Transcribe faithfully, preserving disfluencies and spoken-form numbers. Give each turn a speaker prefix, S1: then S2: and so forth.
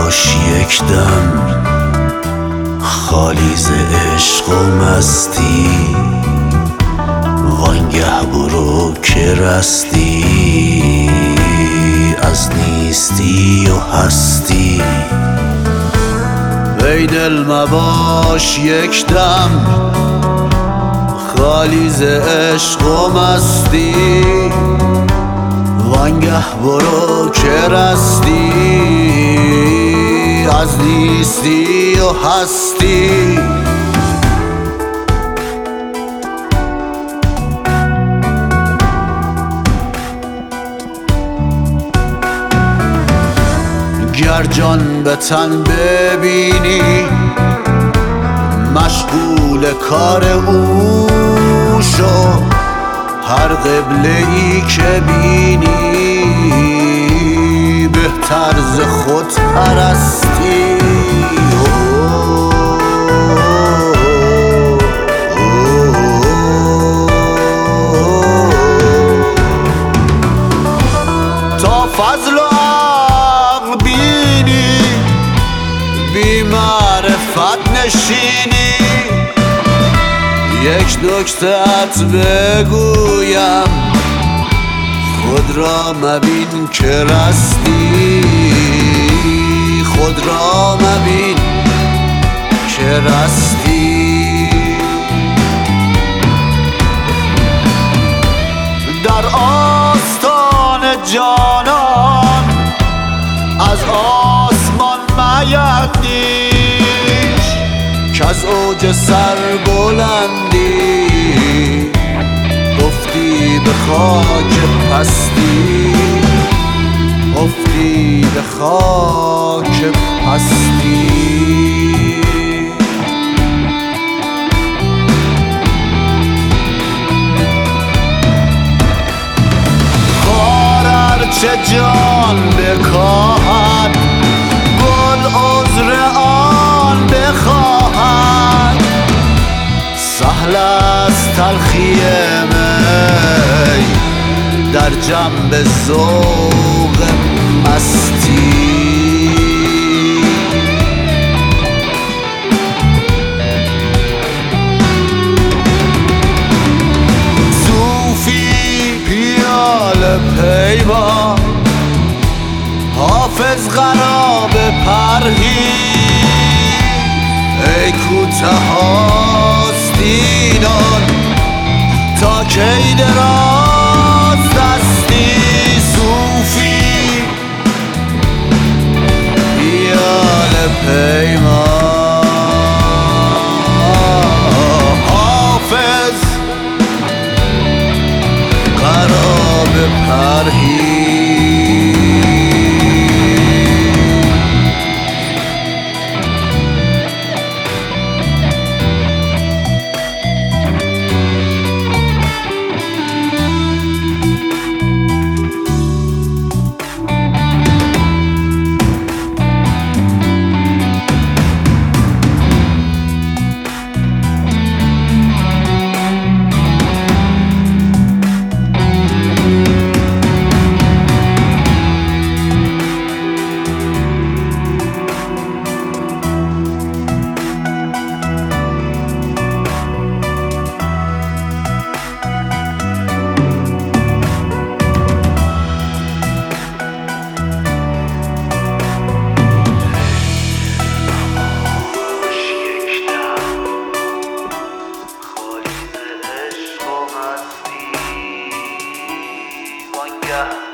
S1: نباش یک دم خالی ز عشق و مستی، وانگه برو که رستی از نیستی و هستی. ای دل مباش یک دم خالی ز عشق و مستی، وانگه برو که رستی از نیستی و هستی. گر جان به تن ببینی مشغول کار او شو، هر قبله ای که بینی بهتر ز خود پرستی. تا فضل و عقل بینی بی معرفت نشینی، یک نکته‌ات بگویم خود را مبین که رستی، خود را مبین که رستی. در آستان جانان از آسمان میندیش، کز اوج سر بلندی افتی به خاک پستی، افتی به خاک پستی. خار ارچه جان بکاهد گل عذر آن بخواهد، سهل است تلخی می در جنب ذوق مستی. صوفی پیاله پیما حافظ قراب پرهیز، ای کوته آستینان تا کی دراز دستی. صوفی پیاله پیما حافظ قراب پرهیز.
S2: Yeah.